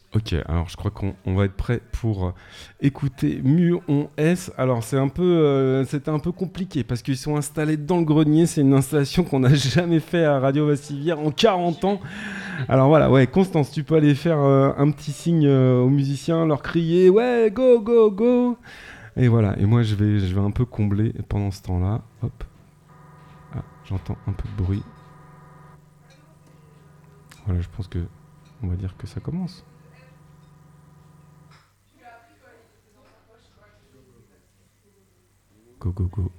Ok, alors je crois qu'on va être prêt pour écouter Muon S. Alors c'était un peu compliqué parce qu'ils sont installés dans le grenier. C'est une installation qu'on n'a jamais fait à Radio Vassivière en 40 ans. Alors voilà, ouais, Constance, tu peux aller faire un petit signe aux musiciens, leur crier ouais, go, go, go. Et voilà, et moi je vais un peu combler pendant ce temps-là. Hop, ah, j'entends un peu de bruit. Voilà, je pense que on va dire que ça commence. Go, go, go.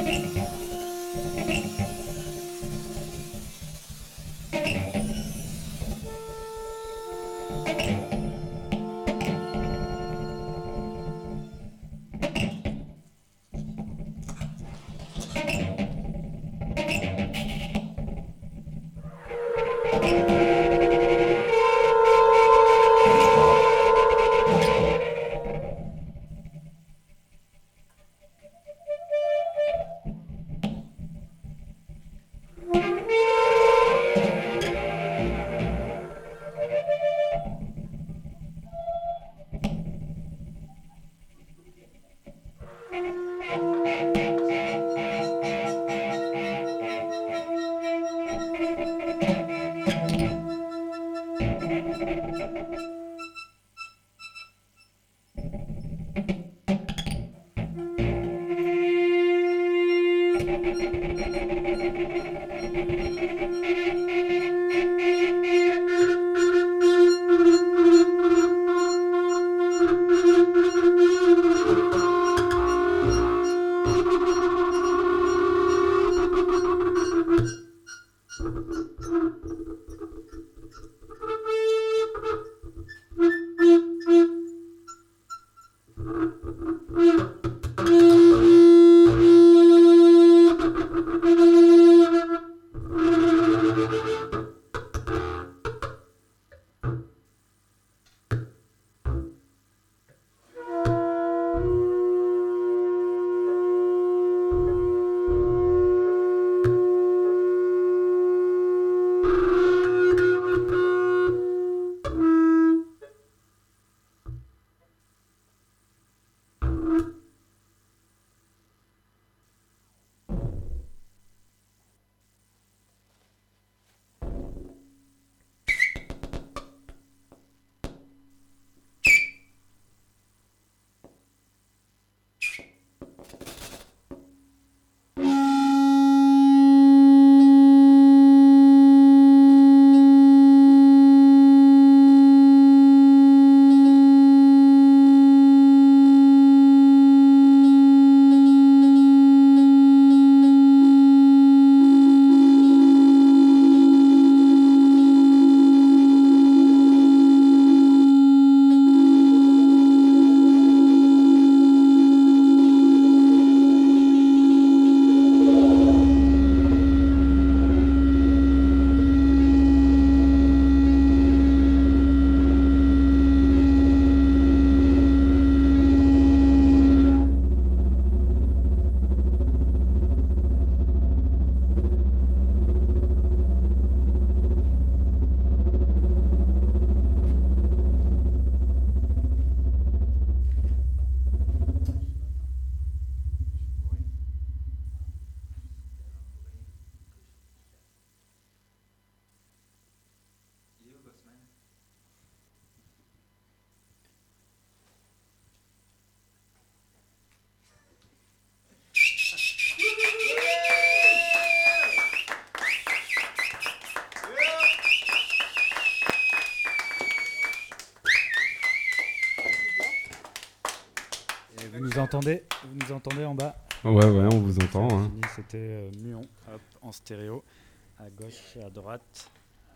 Vous nous entendez en bas? Ouais, on vous entend. Hein. C'était Muon, hop, en stéréo, à gauche et à droite.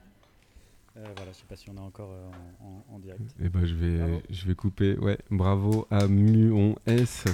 Voilà, je sais pas si on est encore en direct. Et ben je vais couper. Ouais, bravo à Muon S.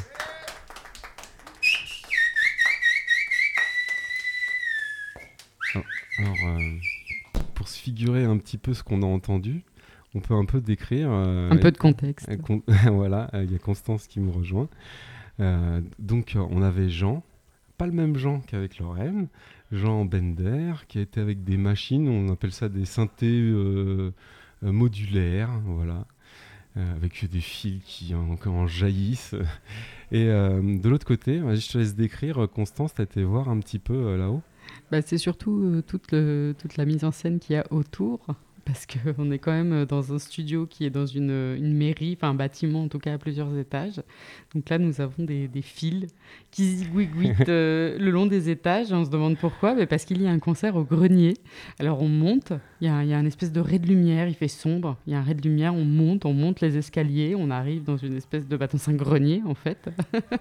Alors, pour se figurer un petit peu ce qu'on a entendu, on peut un peu décrire. Un peu de contexte. Voilà, il y a Constance qui me rejoint. Donc, on avait Jean, pas le même Jean qu'avec Lorraine. Jean Bender, qui a été avec des machines, on appelle ça des synthés modulaires, voilà, avec des fils qui en jaillissent. Et de l'autre côté, je te laisse décrire, Constance, tu as été voir un petit peu là-haut. C'est surtout toute la mise en scène qu'il y a autour, parce qu'on est quand même dans un studio qui est dans une mairie, enfin un bâtiment en tout cas à plusieurs étages. Donc là, nous avons des fils qui zigouigouitent le long des étages. On se demande pourquoi, mais parce qu'il y a un concert au grenier. Alors on monte, il y a une espèce de ray de lumière, il fait sombre, il y a un ray de lumière, on monte les escaliers, on arrive dans une espèce de... c'est un grenier en fait.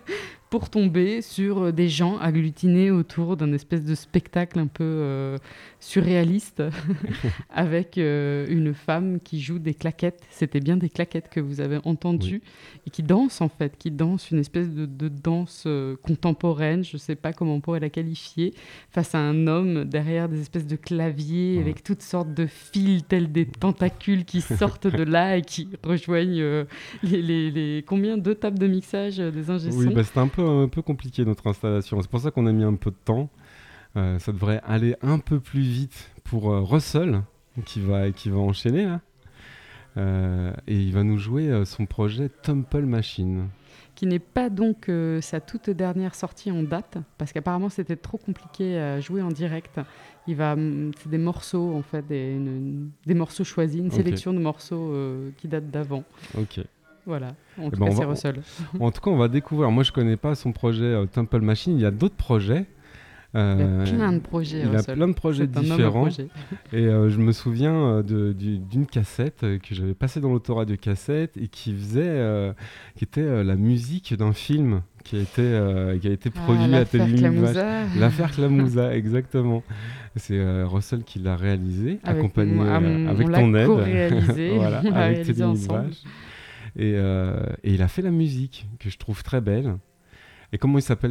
pour tomber sur des gens agglutinés autour d'un espèce de spectacle un peu surréaliste avec une femme qui joue des claquettes. C'était bien des claquettes que vous avez entendues et qui danse en fait, qui danse une espèce de danse contemporaine, je ne sais pas comment on pourrait la qualifier, face à un homme derrière des espèces de claviers avec toutes sortes de fils tels des tentacules qui sortent de là et qui rejoignent les combien 2 tables de mixage des ingé Oui, son. c'était un peu compliqué notre installation. C'est pour ça qu'on a mis un peu de temps. Ça devrait aller un peu plus vite pour Russell, qui va enchaîner là. Et il va nous jouer son projet Temple Machine. Qui n'est pas donc sa toute dernière sortie en date, parce qu'apparemment c'était trop compliqué à jouer en direct. C'est des morceaux en fait, des morceaux choisis, une sélection de morceaux qui datent d'avant. Ok. Voilà, en tout cas c'est Russell. En tout cas on va découvrir, moi je connais pas son projet Temple Machine, il y a d'autres projets. Il a plein de projets. Il a plein de projets différents. Et je me souviens d'une cassette que j'avais passée dans l'autoradio cassette et qui était la musique d'un film qui a été produit à Télévision. L'affaire Clamouza, exactement. C'est Russell qui l'a réalisé, accompagné avec ton aide. Co-réalisé, voilà, on l'a avec réalisé ensemble. Et il a fait la musique que je trouve très belle. Et comment il s'appelle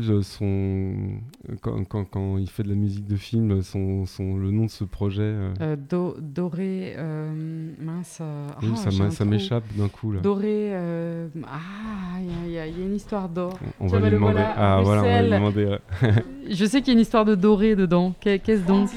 quand il fait de la musique de film, le nom de ce projet Doré, mince. Oui, ça m'échappe d'un coup là. Doré, il y a une histoire d'or. On va lui demander. On va lui demander. Je sais qu'il y a une histoire de doré dedans. Qu'est-ce donc?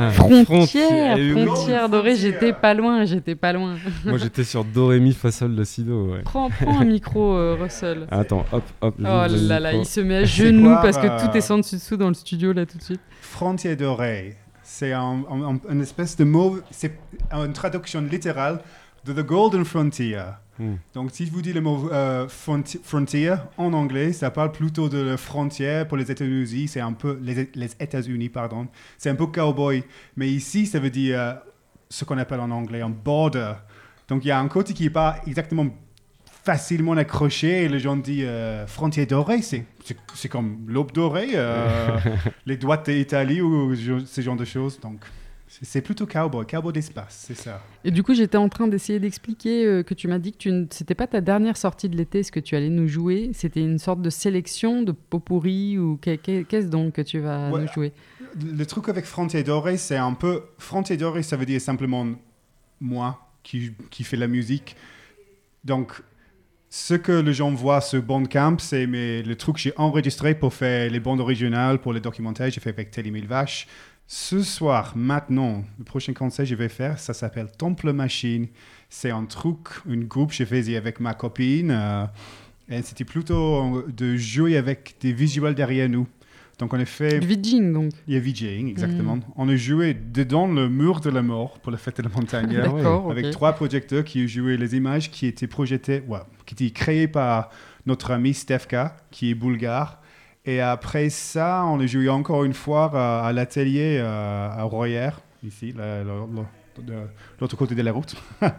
Frontière dorée. J'étais pas loin. Moi j'étais sur Do Ré Mi Fa Sol La Si Do. Ouais. Prends un micro, Russell. Attends, hop. Oh là là, il se met à genoux parce que tout est sans dessus-dessous dans le studio là tout de suite. Frontière dorée, c'est une espèce de mot, c'est une traduction littérale de The Golden Frontier. Donc si je vous dis le mot frontier en anglais, ça parle plutôt de la frontière pour les États-Unis, c'est un peu les États-Unis, pardon. C'est un peu cowboy, mais ici ça veut dire ce qu'on appelle en anglais un border. Donc il y a un côté qui n'est pas exactement facilement accroché et les gens disent frontière dorée, c'est comme l'aube dorée, les doigts d'Italie ou ce genre de choses. Donc c'est plutôt cowboy d'espace, c'est ça. Et du coup, j'étais en train d'essayer d'expliquer que tu m'as dit que c'était pas ta dernière sortie de l'été, ce que tu allais nous jouer. C'était une sorte de sélection de pot-pourri ou qu'est-ce donc que tu vas nous jouer? Le truc avec Frontière dorée, c'est un peu... Frontière dorée, ça veut dire simplement moi qui fais la musique. Donc, ce que les gens voient sur Bandcamp, c'est le truc que j'ai enregistré pour faire les bandes originales, pour les documentaires, j'ai fait avec Teddy Mille Vaches. Ce soir, maintenant, le prochain concert que je vais faire, ça s'appelle Temple Machine. C'est un groupe que j'ai fait avec ma copine. Et c'était plutôt de jouer avec des visuels derrière nous. Donc on a fait... Du VJing, donc. Il y a VJing, exactement. On a joué dedans le mur de la mort pour la fête de la montagne. D'accord, avec 3 projecteurs qui ont joué les images qui étaient projetées, qui étaient créées par notre ami Stefka, qui est bulgare. Et après ça, on a joué encore une fois à l'atelier à Royer, ici, l'autre côté de la route.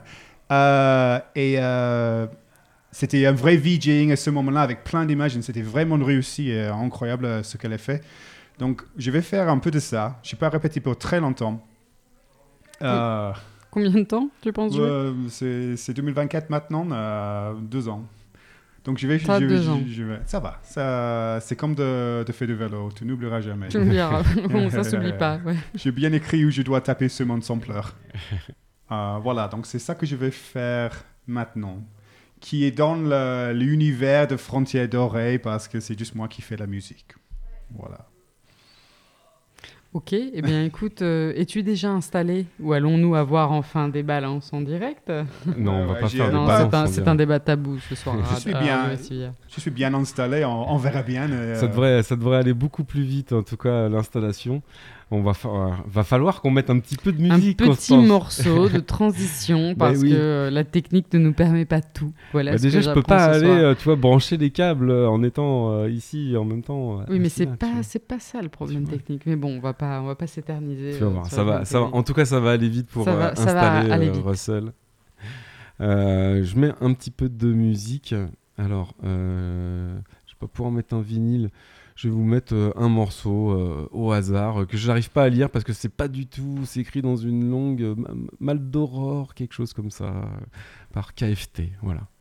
C'était un vrai VJing à ce moment-là, avec plein d'images. C'était vraiment réussi et incroyable ce qu'elle a fait. Donc, je vais faire un peu de ça. Je n'ai pas répété pour très longtemps. Combien de temps, tu penses jouer c'est 2024 maintenant, 2 ans. Donc, je vais... Ça va. C'est comme de faire du vélo. Tu n'oublieras jamais. Tu n'oublieras. Bon, ça ne s'oublie pas. Ouais. J'ai bien écrit où je dois taper sur mon sampler. Voilà, donc c'est ça que je vais faire maintenant, qui est dans l'univers de Frontière dorée, parce que c'est juste moi qui fais la musique. Voilà. Ok, eh bien écoute, es-tu déjà installé ou allons-nous avoir enfin des balances en direct? Non, on va pas faire de balances. C'est un débat tabou ce soir. Je suis bien installé, on verra bien. Ça devrait aller beaucoup plus vite, en tout cas, l'installation. Va falloir qu'on mette un petit peu de musique. Un petit morceau de transition, parce que la technique ne nous permet pas tout. Voilà déjà, je peux pas aller brancher les câbles en étant ici en même temps. Oui, mais c'est pas ça le problème technique. Mais bon, on va pas s'éterniser. Tu vas voir, ça va. En tout cas, ça va aller vite pour installer Russell. Je mets un petit peu de musique. Alors, je sais pas pouvoir mettre un vinyle. Je vais vous mettre un morceau au hasard que j'arrive pas à lire parce que c'est pas du tout. C'est écrit dans une langue Mal d'Aurore, quelque chose comme ça, par KFT. Voilà.